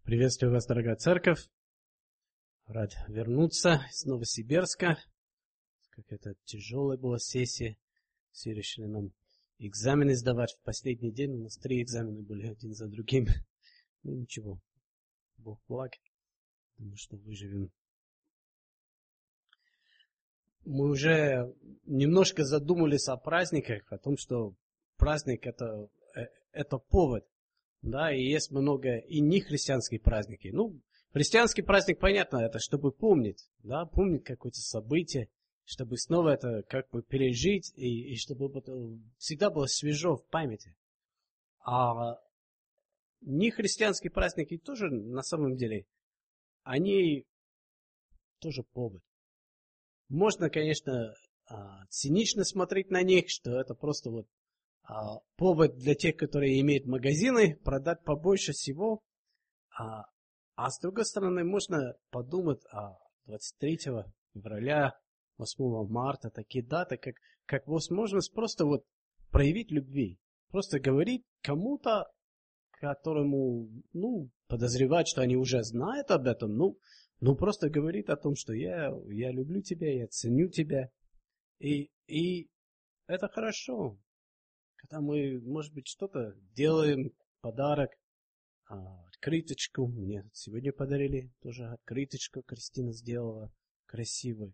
Приветствую вас, дорогая церковь. Рад вернуться из Новосибирска. Какая-то тяжелая была сессия. Все решили нам экзамены сдавать в последний день. У нас 3 экзамена были один за другим. Ну ничего, Бог благ. Думаю, что выживем. Мы уже немножко задумались о праздниках, о том, что праздник это повод. Да, и есть много и нехристианских праздников. Ну, христианский праздник, понятно, это чтобы помнить, да, помнить какое-то событие, чтобы снова это как бы пережить, и чтобы это всегда было свежо в памяти. А нехристианские праздники тоже, на самом деле, они тоже повод. Можно, конечно, цинично смотреть на них, что это просто вот повод для тех, которые имеют магазины, продать побольше всего. А с другой стороны, можно подумать о 23 февраля, 8 марта, такие даты, как возможность просто вот проявить любви. Просто говорить кому-то, которому, подозревать, что они уже знают об этом, просто говорить о том, что я люблю тебя, я ценю тебя. И это хорошо. Когда мы, может быть, что-то делаем, подарок, открыточку. Мне сегодня подарили тоже открыточку, Кристина сделала, красивую.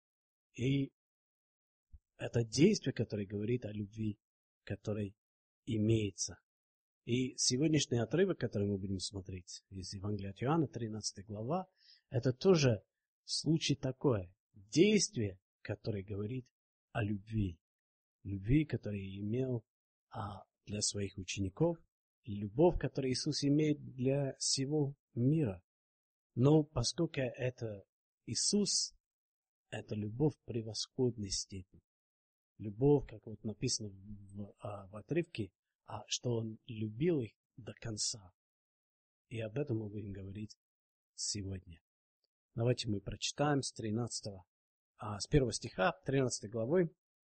И это действие, которое говорит о любви, которое имеется. И сегодняшний отрывок, который мы будем смотреть из Евангелия от Иоанна, 13 глава, это тоже случай такое. Действие, которое говорит о любви. Любви, которую имел для своих учеников, любовь, которую Иисус имеет для всего мира. Но поскольку это Иисус, это любовь в превосходной степени. Любовь, как вот написано в отрывке, что Он любил их до конца. И об этом мы будем говорить сегодня. Давайте мы прочитаем с 1 стиха 13 главы.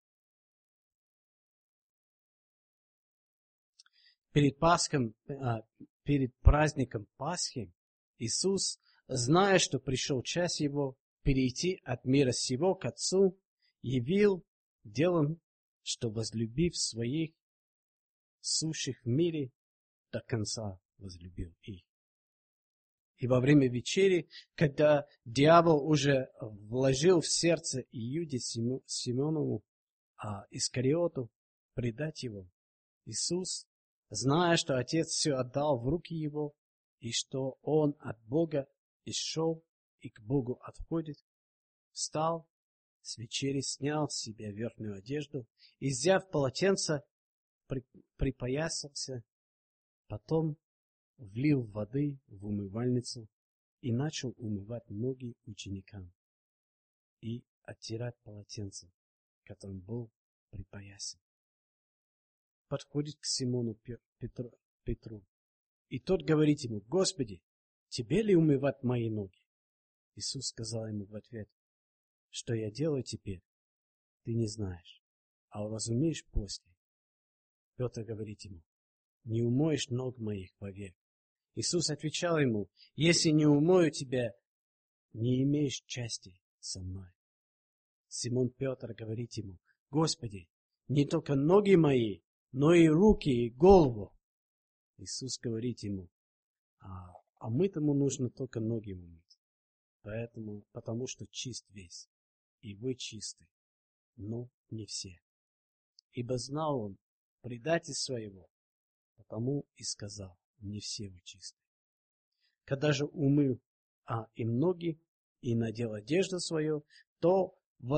Перед праздником Пасхи Иисус, зная, что пришел час Его перейти от мира сего к Отцу, явил делом, что, возлюбив своих сущих в мире, до конца возлюбил их. И во время вечери, когда дьявол уже вложил в сердце Иуде Симонову Искариоту предать его, Иисус, зная, что Отец все отдал в руки Его, и что Он от Бога исшел и к Богу отходит, встал, с вечери снял с себя верхнюю одежду и, взяв полотенце, припоясался, потом влил воды в умывальницу и начал умывать ноги ученикам и оттирать полотенце, которым был припоясан. Подходит к Симону Петру. И тот говорит ему: «Господи, тебе ли умывать мои ноги?» Иисус сказал ему в ответ: «Что я делаю теперь, ты не знаешь, а уразумеешь после». Петр говорит ему: «Не умоешь ног моих вовек». Иисус отвечал ему: «Если не умою тебя, не имеешь части со мной». Симон Петр говорит ему: «Господи, не только ноги мои, но и руки, и голову». Иисус говорит ему: а мытому нужно только ноги умыть, потому что чист весь, и вы чисты, но не все. Ибо знал он предатель своего, потому и сказал: не все вы чисты. Когда же умыл им ноги и надел одежду свою, то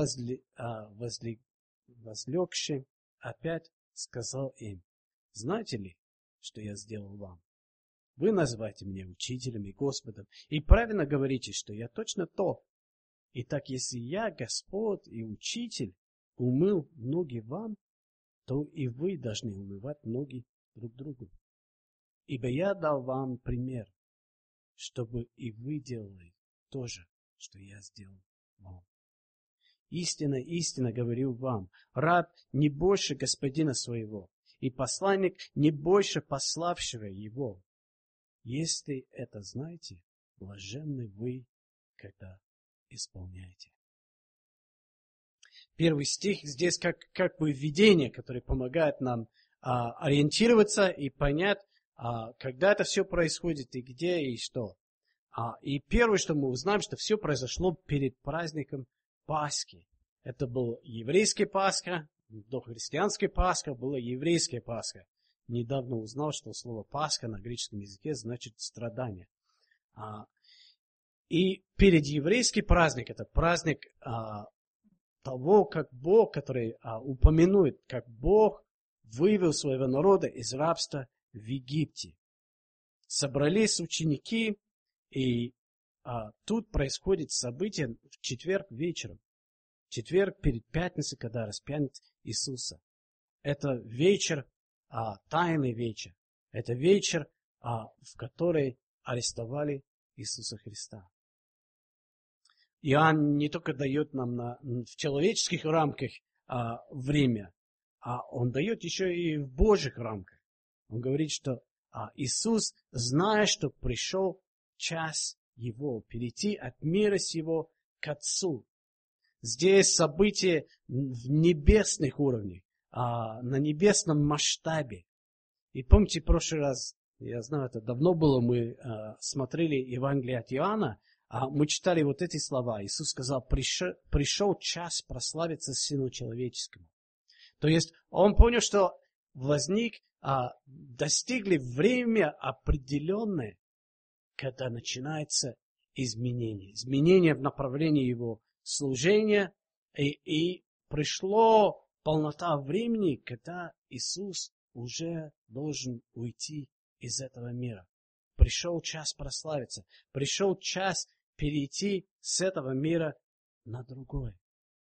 возлегши опять сказал им: «Знаете ли, что я сделал вам? Вы называете меня учителем и Господом, и правильно говорите, что я точно то. Итак, если я, Господь и Учитель, умыл ноги вам, то и вы должны умывать ноги друг другу. Ибо я дал вам пример, чтобы и вы делали то же, что я сделал вам. Истинно, истинно говорю вам, раб не больше господина своего, и посланник не больше пославшего его. Если это знаете, блаженны вы, когда исполняете. Первый стих здесь как бы введение, которое помогает нам ориентироваться и понять, когда это все происходит, и где, и что. И первое, что мы узнаем, что все произошло перед праздником Пасхи. Это был еврейский Пасха, дохристианский Пасха, была еврейская Пасха. Недавно узнал, что слово Пасха на греческом языке значит страдание. И перед еврейский праздник, это праздник того, как Бог, который упомянует, как Бог вывел своего народа из рабства в Египте. Собрались ученики, и тут происходит событие в четверг вечером. Четверг перед пятницей, когда распянут Иисуса. Это вечер, тайный вечер. Это вечер, в который арестовали Иисуса Христа. Иоанн не только дает нам в человеческих рамках время, он дает еще и в Божьих рамках. Он говорит, что Иисус, зная, что пришел час Его, перейти от мира сего к Отцу. Здесь события в небесных уровнях, на небесном масштабе. И помните, в прошлый раз, я знаю, это давно было, мы смотрели Евангелие от Иоанна, мы читали вот эти слова. Иисус сказал, пришел час прославиться Сыну Человеческому. То есть, он понял, что достигли время определенное, когда начинается изменение. Изменение в направлении Его служения. И пришло полнота времени, когда Иисус уже должен уйти из этого мира. Пришел час прославиться. Пришел час перейти с этого мира на другой.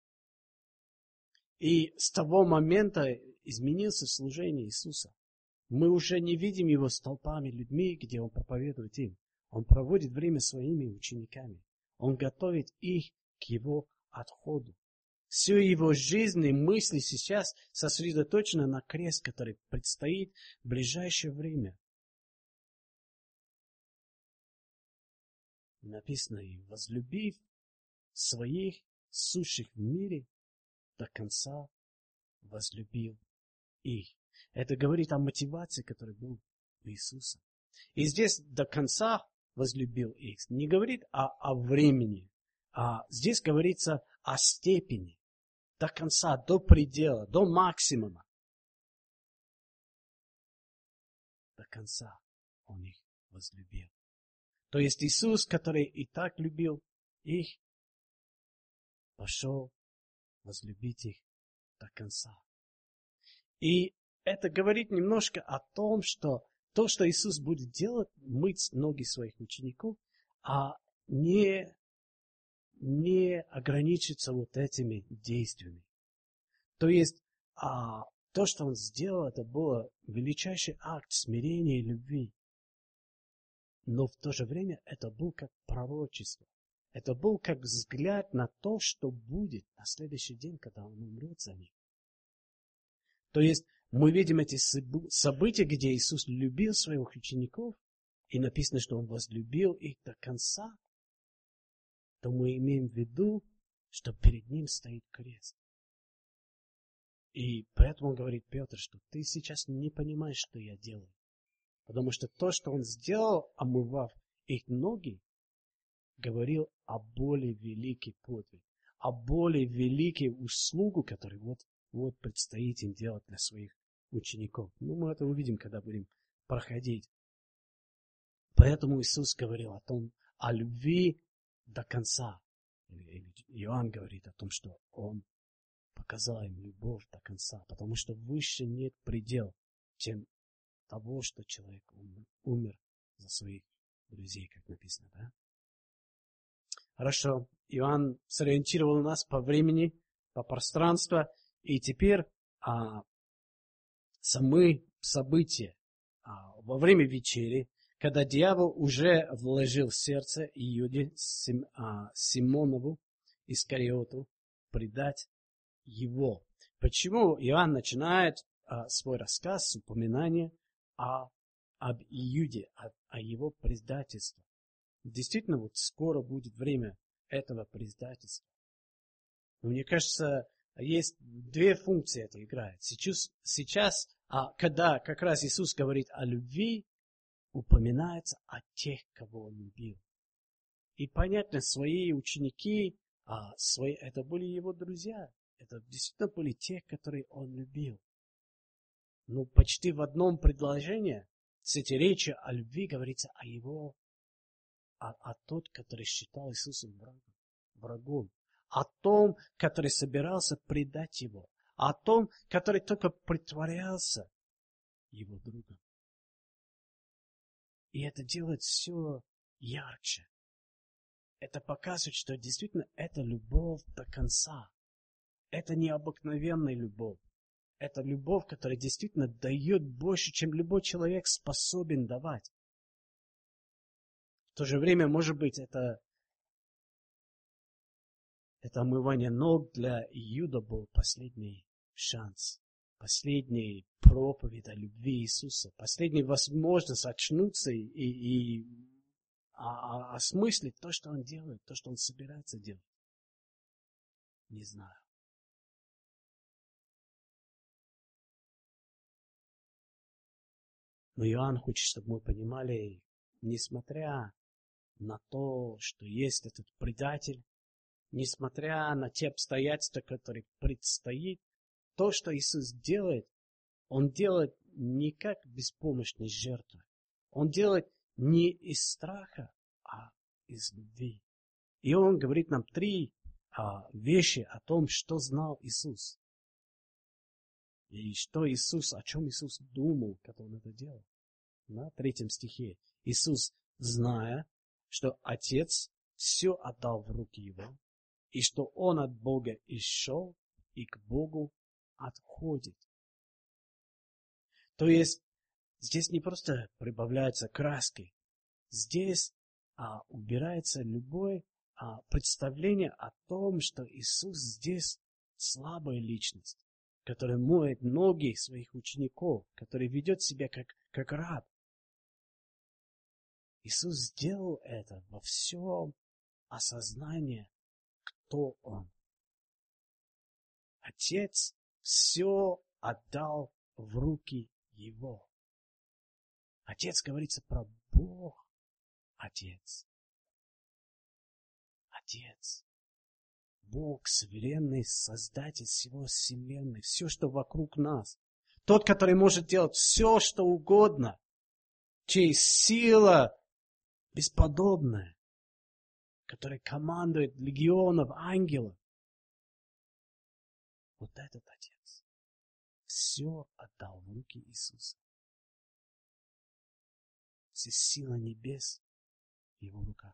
И с того момента изменился служение Иисуса. Мы уже не видим Его с толпами людьми, где Он проповедует им. Он проводит время своими учениками. Он готовит их к Его отходу. Всю Его жизнь и мысли сейчас сосредоточены на крест, который предстоит в ближайшее время. Написано, и возлюбив своих сущих в мире, до конца возлюбил их. Это говорит о мотивации, которая была у Иисуса. И здесь до конца возлюбил их. Не говорит о времени, здесь говорится о степени. До конца, до предела, до максимума. До конца Он их возлюбил. То есть Иисус, который и так любил их, пошел возлюбить их до конца. И это говорит немножко о том, что то, что Иисус будет делать, мыть ноги своих учеников, не ограничится вот этими действиями. То есть, то, что Он сделал, это был величайший акт смирения и любви. Но в то же время это был как пророчество. Это был как взгляд на то, что будет на следующий день, когда Он умрет за них. То есть, мы видим эти события, где Иисус любил своих учеников, и написано, что Он возлюбил их до конца, то мы имеем в виду, что перед Ним стоит крест. И поэтому Он говорит, Петр, что ты сейчас не понимаешь, что я делаю. Потому что то, что Он сделал, омывав их ноги, говорил о более великий подвиг, о более великой услугу, которую вот предстоит им делать для своих учеников. Мы это увидим, когда будем проходить. Поэтому Иисус говорил о любви до конца. Иоанн говорит о том, что Он показал им любовь до конца, потому что выше нет предела, чем того, что человек умер за своих друзей, как написано, да? Хорошо. Иоанн сориентировал нас по времени, по пространству, и теперь самые события во время вечери, когда дьявол уже вложил в сердце Иуде Симонову Искариоту предать его. Почему Иоанн начинает свой рассказ с упоминания о об Иуде, о его предательстве. Действительно, вот скоро будет время этого предательства. Но мне кажется, есть две функции это играет. Сейчас, когда как раз Иисус говорит о любви, упоминается о тех, кого Он любил. И понятно, свои ученики, это были Его друзья. Это действительно были те, которые Он любил. Но почти в одном предложении с этой речи о любви говорится о тот, который считал Иисусом врагом, о том, который собирался предать Его, о том, который только притворялся Его другом. И это делает все ярче. Это показывает, что действительно это любовь до конца. Это необыкновенная любовь. Это любовь, которая действительно дает больше, чем любой человек способен давать. В то же время, может быть, это омывание ног для Иуда был последний шанс. Последний проповедь о любви Иисуса. Последняя возможность очнуться и осмыслить то, что Он делает, то, что Он собирается делать. Не знаю. Но Иоанн хочет, чтобы мы понимали, несмотря на то, что есть этот предатель, несмотря на те обстоятельства, которые предстоит, то, что Иисус делает, Он делает не как беспомощной жертвы. Он делает не из страха, а из любви. И Он говорит нам три вещи о том, что знал Иисус. И о чем Иисус думал, когда Он это делал. На 3 стихе. Иисус, зная, что Отец все отдал в руки Его, и что Он от Бога исшел и к Богу отходит. То есть, здесь не просто прибавляются краски, здесь убирается любое представление о том, что Иисус здесь слабая личность, которая моет ноги своих учеников, который ведет себя как раб. Иисус сделал это во всем осознании, кто Он. Отец все отдал в руки Его. Отец говорится про Бог. Отец. Отец. Бог, суверенный создатель всего вселенной, все, что вокруг нас. Тот, который может делать все, что угодно, чей сила бесподобная, который командует легионов ангелов. Вот этот Отец все отдал в руки Иисуса. Все силы небес в Его руках.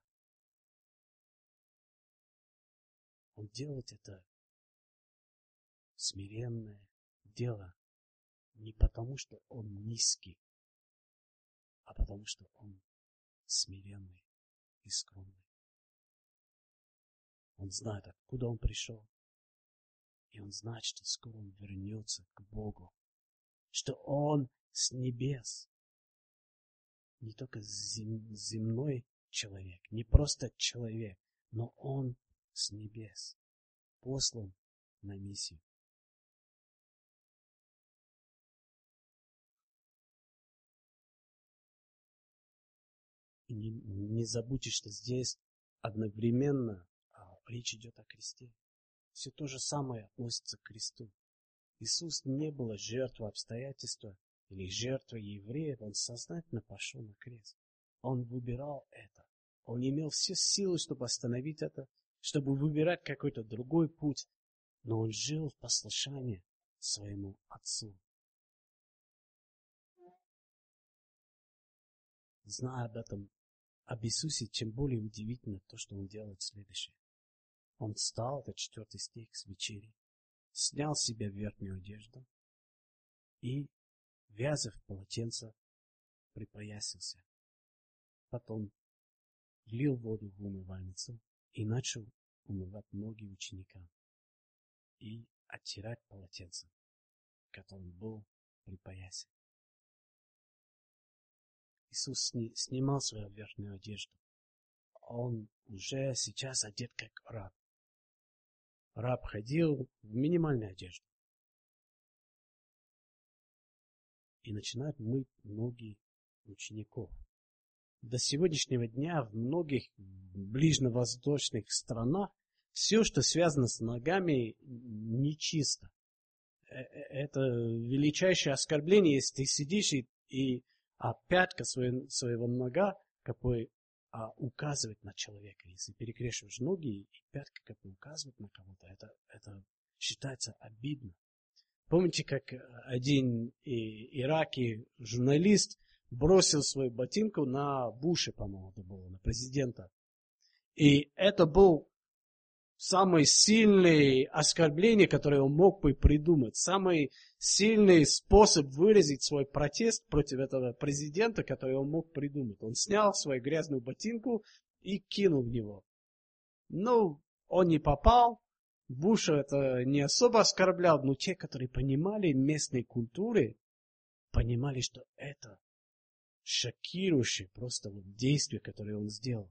Он делает это смиренное дело не потому, что Он низкий, а потому, что Он смиренный и скромный. Он знает, откуда Он пришел, и Он знает, что скоро Он вернется к Богу, что Он с небес, не только земной человек, не просто человек, но Он с небес, послан на миссию. И не забудьте, что здесь одновременно речь идет о кресте. Все то же самое относится к кресту. Иисус не был жертвой обстоятельства или жертвой евреев. Он сознательно пошел на крест. Он выбирал это. Он имел все силы, чтобы остановить это, чтобы выбирать какой-то другой путь. Но он жил в послушании своему Отцу. Зная об Иисусе, тем более удивительно то, что Он делает следующее. Он встал, это 4 стих, с вечери, снял с себя верхнюю одежду и, вязав полотенце, припоясился. Потом влил воду в умывальницу и начал умывать ноги ученикам и оттирать полотенце, которым был припоясен. Иисус снимал свою верхнюю одежду. Он уже сейчас одет как раб. Раб ходил в минимальной одежде. И начинает мыть ноги учеников. До сегодняшнего дня в многих ближневосточных странах все, что связано с ногами, нечисто. Это величайшее оскорбление, если ты сидишь а пятка своего нога как бы указывает на человека. Если перекрещиваешь ноги, и пятка как бы указывает на кого-то, это считается обидно. Помните, как один иракский журналист бросил свою ботинку на Буша, по-моему, это было, на президента. И это был самое сильное оскорбление, которое он мог бы придумать. Самый сильный способ выразить свой протест против этого президента, который он мог придумать. Он снял свою грязную ботинку и кинул в него. Ну, он не попал. Буша это не особо оскорблял, но те, которые понимали местные культуры, понимали, что это шокирующее просто действие, которое он сделал.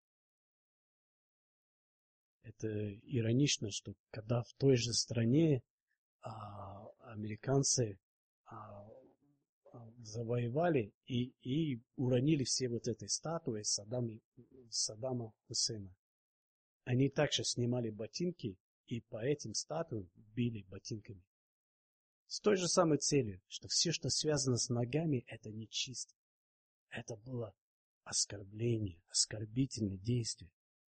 Это иронично, что когда в той же стране американцы завоевали и уронили все вот эти статуи Саддама Хусейна. Они также снимали ботинки и по этим статуям били ботинками. С той же самой целью, что все, что связано с ногами, это нечисто. Это было оскорбление, оскорбительное действие.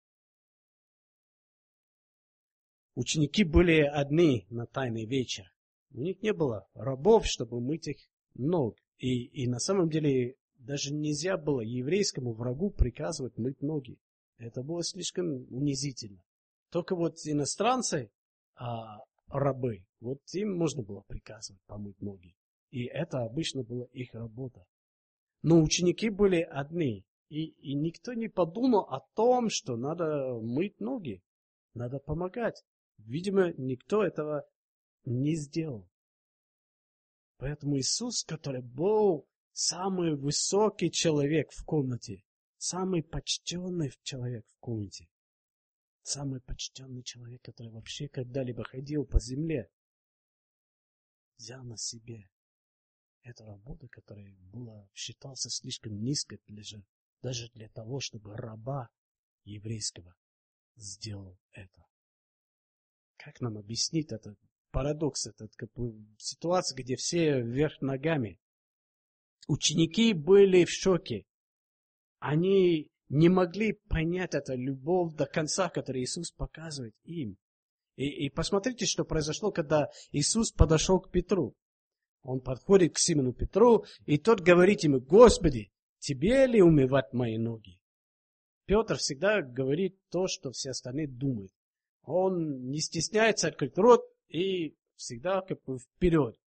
Ученики были одни на тайный вечер. У них не было рабов, чтобы мыть их ног. И на самом деле даже нельзя было еврейскому врагу приказывать мыть ноги. Это было слишком унизительно. Только вот иностранцы, рабы, вот им можно было приказывать помыть ноги. И это обычно была их работа. Но ученики были одни. И никто не подумал о том, что надо мыть ноги. Надо помогать. Видимо, никто этого не сделал. Поэтому Иисус, который был самый высокий человек в комнате, самый почтенный человек в комнате, самый почтенный человек, который вообще когда-либо ходил по земле, взял на себе эту работу, которая считался слишком низкой даже для того, чтобы раба еврейского сделал это. Как нам объяснить этот парадокс, ситуация, где все вверх ногами? Ученики были в шоке. Они не могли понять эту любовь до конца, которую Иисус показывает им. И посмотрите, что произошло, когда Иисус подошел к Петру. Он подходит к Симону Петру, и тот говорит ему: «Господи, тебе ли умывать мои ноги?» Петр всегда говорит то, что все остальные думают. Он не стесняется открыть рот и всегда как бы вперед.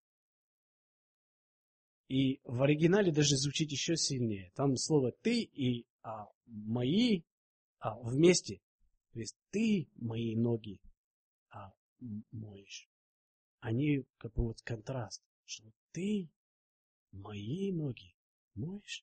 И в оригинале даже звучит еще сильнее. Там слово «ты» и «мои» вместе. То есть ты мои ноги моешь. Они как бы вот контраст. Что ты мои ноги моешь.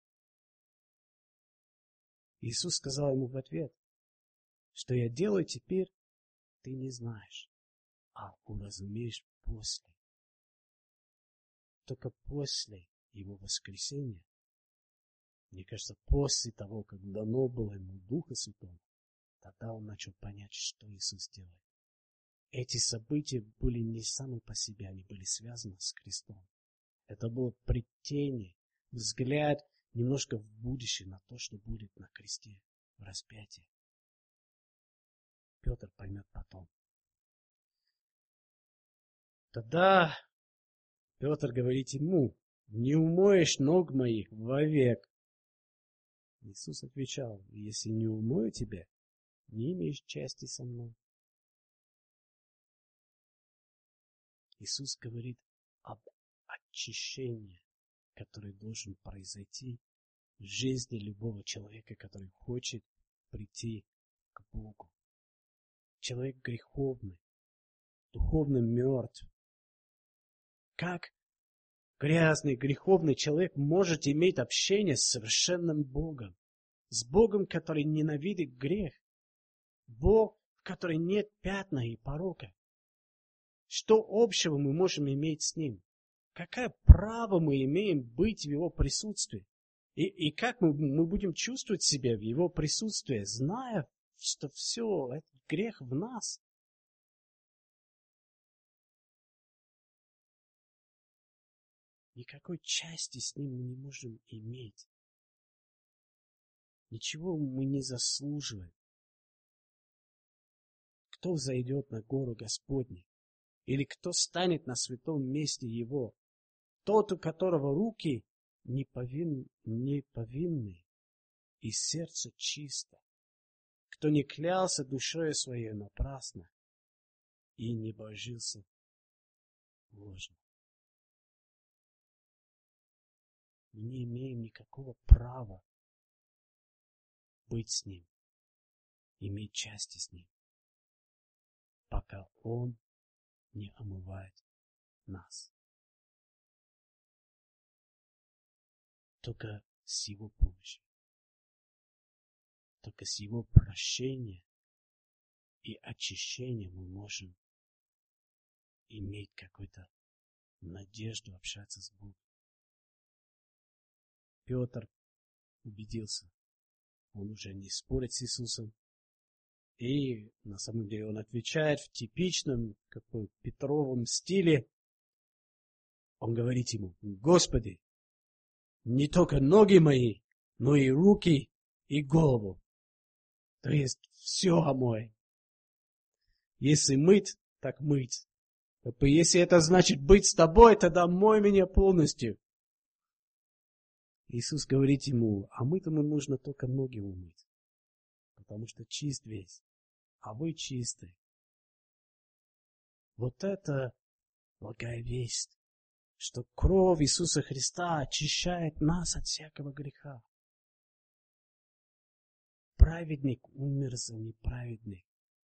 Иисус сказал ему в ответ: что я делаю теперь, ты не знаешь, уразумеешь после. Только после его воскресения, мне кажется, после того, как дано было ему Духа Святого, тогда он начал понять, что Иисус делает. Эти события были не сами по себе, они были связаны с крестом. Это было предтение, взгляд немножко в будущее на то, что будет на кресте, в распятии. Петр поймет потом. Тогда Петр говорит ему: не умоешь ног моих вовек. Иисус отвечал: если не умою тебя, не имеешь части со мной. Иисус говорит об очищении, которое должен произойти в жизни любого человека, который хочет прийти к Богу. Человек греховный, духовно мертв. Как грязный, греховный человек может иметь общение с совершенным Богом. С Богом, который ненавидит грех. Бог, в котором нет пятна и порока. Что общего мы можем иметь с Ним? Какое право мы имеем быть в Его присутствии? И как мы будем чувствовать себя в Его присутствии, зная, что все, этот грех в нас? Никакой части с Ним мы не можем иметь. Ничего мы не заслуживаем. Кто взойдет на гору Господню? Или кто станет на святом месте Его? Тот, у которого руки не повинны, и сердце чисто. Кто не клялся душою своей напрасно и не божился ложно. Мы не имеем никакого права быть с Ним, иметь части с Ним, пока Он не омывает нас. Только с Его помощью, только с Его прощением и очищением мы можем иметь какую-то надежду общаться с Богом. Петр убедился, он уже не спорит с Иисусом. И на самом деле он отвечает в типичном Петровом стиле. Он говорит ему: Господи, не только ноги мои, но и руки, и голову. То есть все омой. Если мыть, так мыть. Если это значит быть с тобой, тогда мой меня полностью. Иисус говорит ему: а мыть-ему нужно только ноги умыть, потому что чист весь, а вы чисты. Вот это благая весть, что кровь Иисуса Христа очищает нас от всякого греха. Праведник умер за неправедных,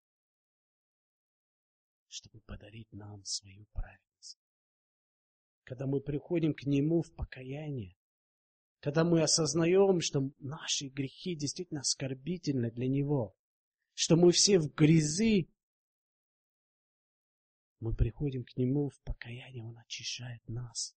чтобы подарить нам свою праведность. Когда мы приходим к Нему в покаяние, когда мы осознаем, что наши грехи действительно оскорбительны для Него, что мы все в грязи, мы приходим к Нему в покаяние, Он очищает нас.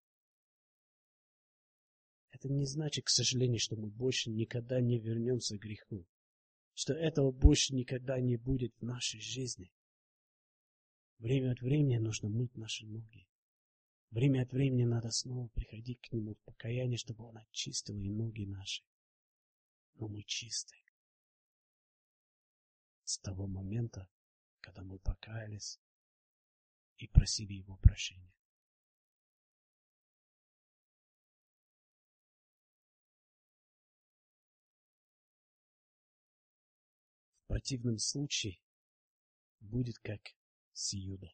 Это не значит, к сожалению, что мы больше никогда не вернемся к греху, что этого больше никогда не будет в нашей жизни. Время от времени нужно мыть наши ноги. Время от времени надо снова приходить к Нему в покаяние, чтобы Он очистил и ноги наши. Но мы чисты. С того момента, когда мы покаялись и просили Его прощения. В противном случае будет как с Иудой.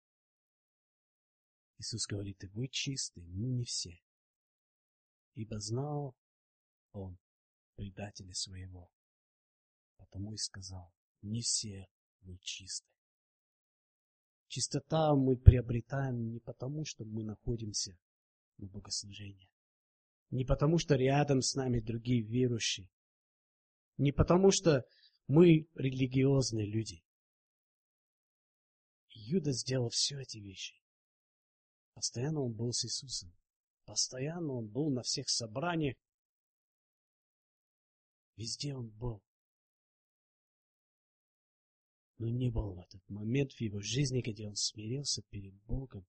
Иисус говорит: и вы чисты, но не все. Ибо знал Он предателя своего, потому и сказал: не все вы чисты. Чистота мы приобретаем не потому, что мы находимся на богослужении, не потому, что рядом с нами другие верующие, не потому, что мы религиозные люди. Иуда сделал все эти вещи. Постоянно он был с Иисусом. Постоянно он был на всех собраниях. Везде он был. Но не был в этот момент в его жизни, где он смирился перед Богом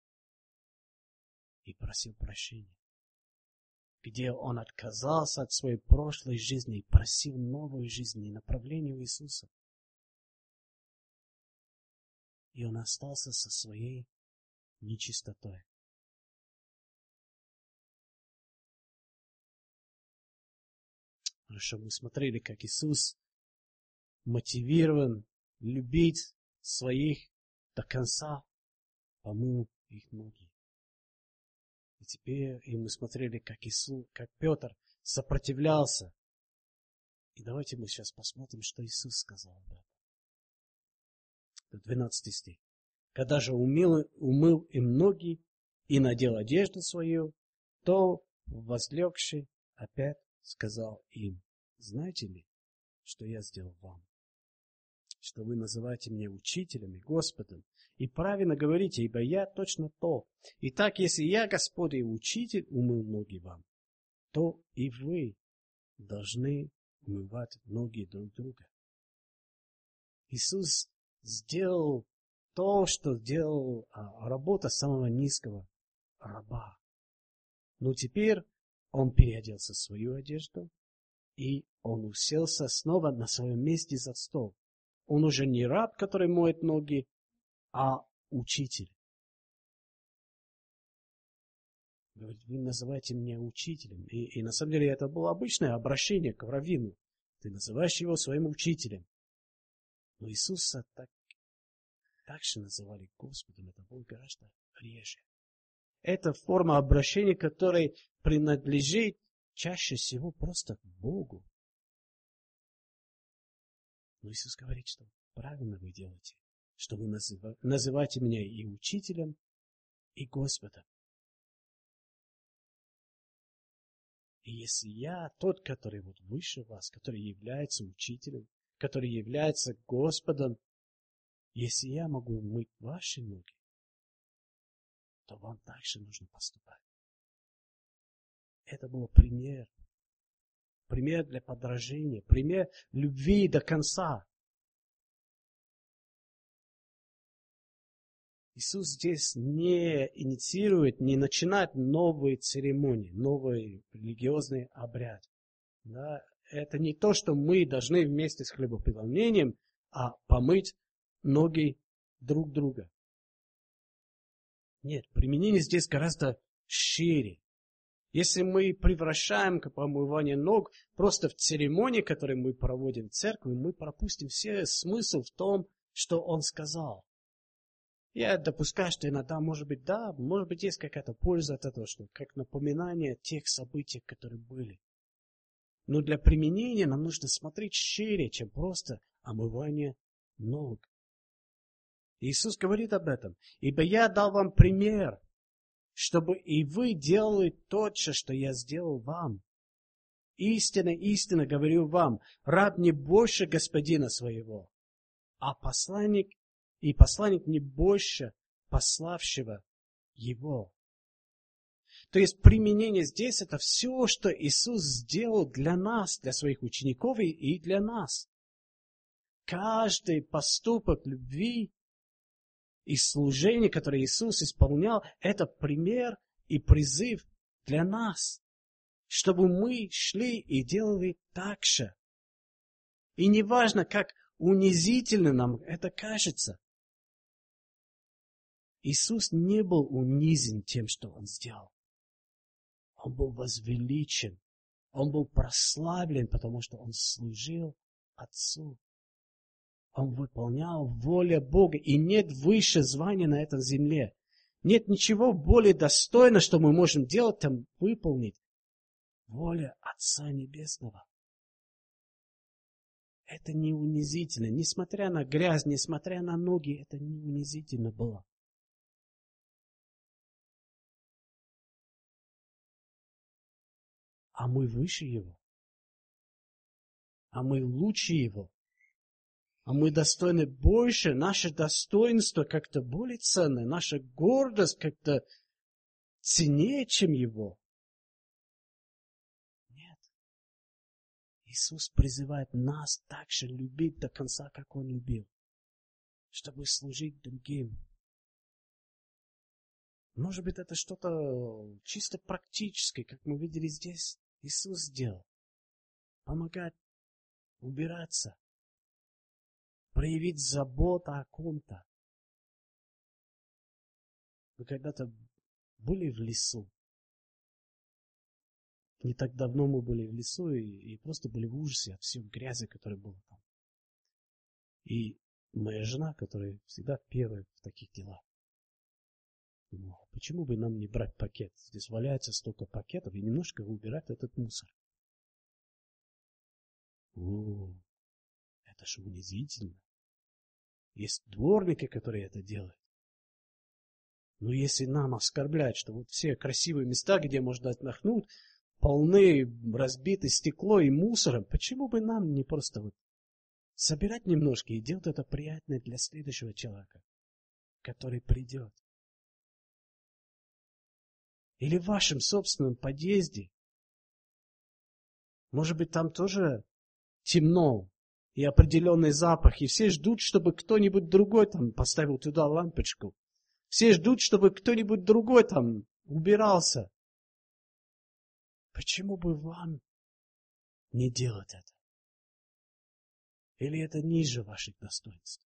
и просил прощения. Где он отказался от своей прошлой жизни и просил новой жизни и направления у Иисуса. И он остался со своей нечистотой. Хорошо, мы смотрели, как Иисус мотивирован любить своих до конца, помыл их ноги. И теперь мы смотрели, как Петр сопротивлялся. И давайте мы сейчас посмотрим, что Иисус сказал об этом. 12 стих. Когда же умыл им ноги и надел одежду свою, то, возлегший, опять сказал им: знаете ли, что я сделал вам? Что вы называете меня учителем и Господом, и правильно говорите, ибо я точно то. Итак, если я, Господь и учитель, умыл ноги вам, то и вы должны умывать ноги друг друга. Иисус сделал то, что делал работа самого низкого раба. Но теперь он переоделся в свою одежду, и он уселся снова на своем месте за стол. Он уже не раб, который моет ноги, а учитель. Говорит: вы называете меня учителем. И на самом деле это было обычное обращение к раввину. Ты называешь его своим учителем. Но Иисуса так же называли Господом. Это было гораздо реже. Это форма обращения, которая принадлежит чаще всего просто к Богу. Но Иисус говорит, что правильно вы делаете, что вы называете меня и учителем, и Господом. И если я тот, который вот выше вас, который является учителем, который является Господом, если я могу мыть ваши ноги, то вам также нужно поступать. Это был пример. Пример для подражения, пример любви до конца. Иисус здесь не инициирует, не начинает новые церемонии, новый религиозный обряд. Да? Это не то, что мы должны вместе с хлебопреломлением помыть ноги друг друга. Нет, применение здесь гораздо шире. Если мы превращаем помывание ног просто в церемонии, которую мы проводим в церкви, мы пропустим все смысл в том, что он сказал. Я допускаю, что иногда, может быть, есть какая-то польза от этого, что как напоминание тех событий, которые были. Но для применения нам нужно смотреть шире, чем просто омывание ног. Иисус говорит об этом. Ибо я дал вам пример, чтобы и вы делали то же, что я сделал вам. Истинно, истинно говорю вам, раб не больше господина своего, а посланник не больше пославшего его. То есть применение здесь — это все, что Иисус сделал для нас, для своих учеников и для нас. Каждый поступок любви и служение, которое Иисус исполнял, это пример и призыв для нас, чтобы мы шли и делали так же. И неважно, как унизительно нам это кажется, Иисус не был унизен тем, что Он сделал. Он был возвеличен, Он был прославлен, потому что Он служил Отцу. Он выполнял волю Бога, и нет выше звания на этой земле. Нет ничего более достойного, что мы можем делать, там выполнить волю Отца Небесного. Это не унизительно. Несмотря на грязь, несмотря на ноги, это не унизительно было. А мы выше Его. А мы лучше Его. А мы достойны больше. Наше достоинство как-то более ценное. Наша гордость как-то ценнее, чем Его. Нет. Иисус призывает нас также любить до конца, как Он любил. Чтобы служить другим. Может быть, это что-то чисто практическое, как мы видели здесь. Иисус сделал. Помогать убираться. Проявить заботу о ком-то. Вы когда-то были в лесу? Не так давно мы были в лесу и просто были в ужасе от всей грязи, которая была там. И моя жена, которая всегда первая в таких делах, думала, почему бы нам не брать пакет? Здесь валяется столько пакетов и немножко убирать этот мусор. О, это же унизительно. Есть дворники, которые это делают. Но если нам оскорбляют, что вот все красивые места, где можно отдохнуть, полны, разбиты стекло и мусором, почему бы нам не просто вот собирать немножко и делать это приятное для следующего человека, который придет? Или в вашем собственном подъезде. Может быть, там тоже темно и определенный запах, и все ждут, чтобы кто-нибудь другой там поставил туда лампочку. Все ждут, чтобы кто-нибудь другой там убирался. Почему бы вам не делать это? Или это ниже ваших достоинств?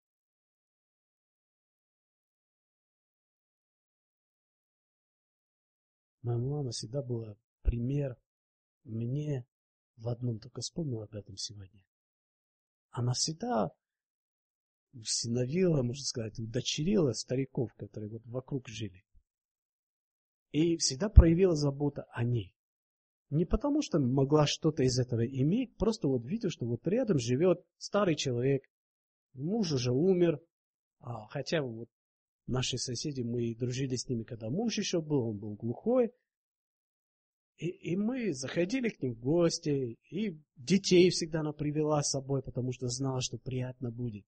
Моя мама всегда была пример мне в одном, только вспомнил об этом сегодня. Она всегда усыновила, можно сказать, удочерила стариков, которые вот вокруг жили. И всегда проявила заботу о ней. Не потому, что могла что-то из этого иметь, просто вот видела, что вот рядом живет старый человек, муж уже умер, хотя вот наши соседи, мы дружили с ними, когда муж еще был, он был глухой, и мы заходили к ним в гости, и детей всегда она привела с собой, потому что знала, что приятно будет.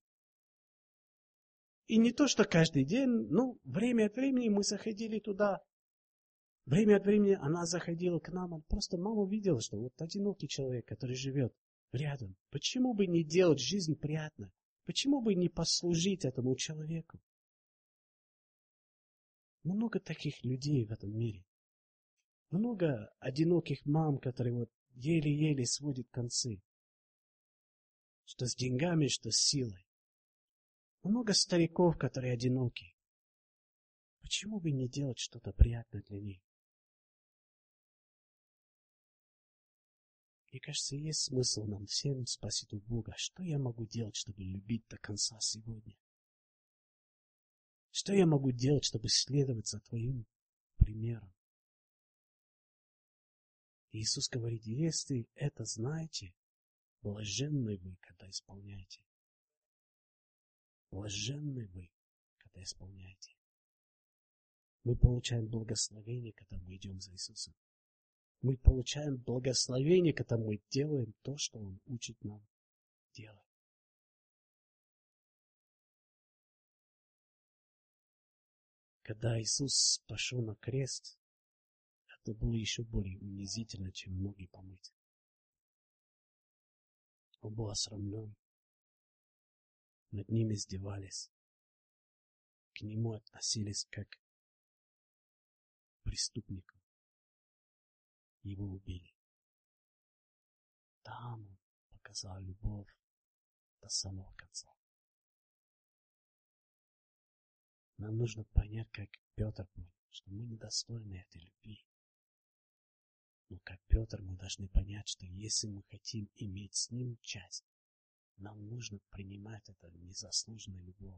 И не то, что каждый день, но время от времени мы заходили туда. Время от времени она заходила к нам, просто мама видела, что вот одинокий человек, который живет рядом. Почему бы не делать жизнь приятной? Почему бы не послужить этому человеку? Много таких людей в этом мире. Много одиноких мам, которые вот еле-еле сводят концы. Что с деньгами, что с силой. Много стариков, которые одиноки. Почему бы не делать что-то приятное для них? Мне кажется, есть смысл нам всем спросить у Бога, что я могу делать, чтобы любить до конца сегодня? Что я могу делать, чтобы следовать за Твоим примером? Иисус говорит, если это знаете, блаженны вы, когда исполняете. Блаженны вы, когда исполняете. Мы получаем благословение, когда мы идем за Иисусом. Мы получаем благословение, когда мы делаем то, что Он учит нам делать. Когда Иисус пошел на крест, это было еще более унизительно, чем ноги помыть. Он был осрамлен. Над ним издевались. К нему относились как к преступнику. Его убили. Там он показал любовь до самого конца. Нам нужно понять, как Петр понял, что мы недостойны этой любви. Но как Петр мы должны понять, что если мы хотим иметь с ним часть, нам нужно принимать это незаслуженную любовь.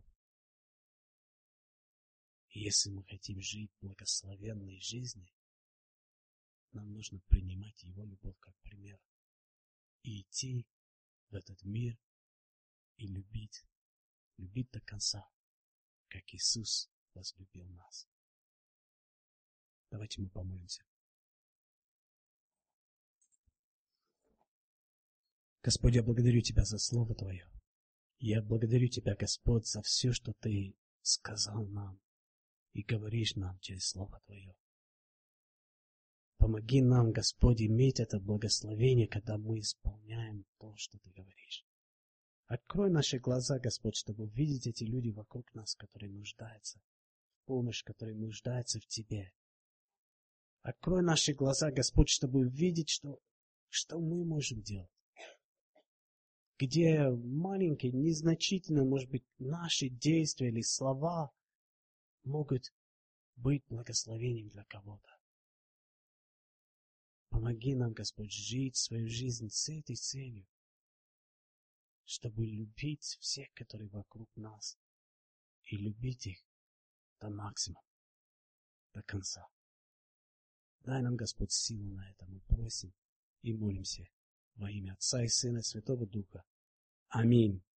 И если мы хотим жить благословенной жизнью, нам нужно принимать его любовь как пример. И идти в этот мир и любить до конца, как Иисус возлюбил нас. Давайте мы помолимся. Господь, я благодарю Тебя за Слово Твое. Я благодарю Тебя, Господь, за все, что Ты сказал нам и говоришь нам через Слово Твое. Помоги нам, Господь, иметь это благословение, когда мы исполняем то, что Ты говоришь. Открой наши глаза, Господь, чтобы видеть эти люди вокруг нас, которые нуждаются в помощи, которые нуждаются в Тебе. Открой наши глаза, Господь, чтобы видеть, что мы можем делать. Где маленькие, незначительные, может быть, наши действия или слова могут быть благословением для кого-то. Помоги нам, Господь, жить свою жизнь с этой целью, чтобы любить всех, которые вокруг нас, и любить их до максимума, до конца. Дай нам, Господь, силу на это, мы просим и молимся во имя Отца и Сына и Святого Духа. Аминь.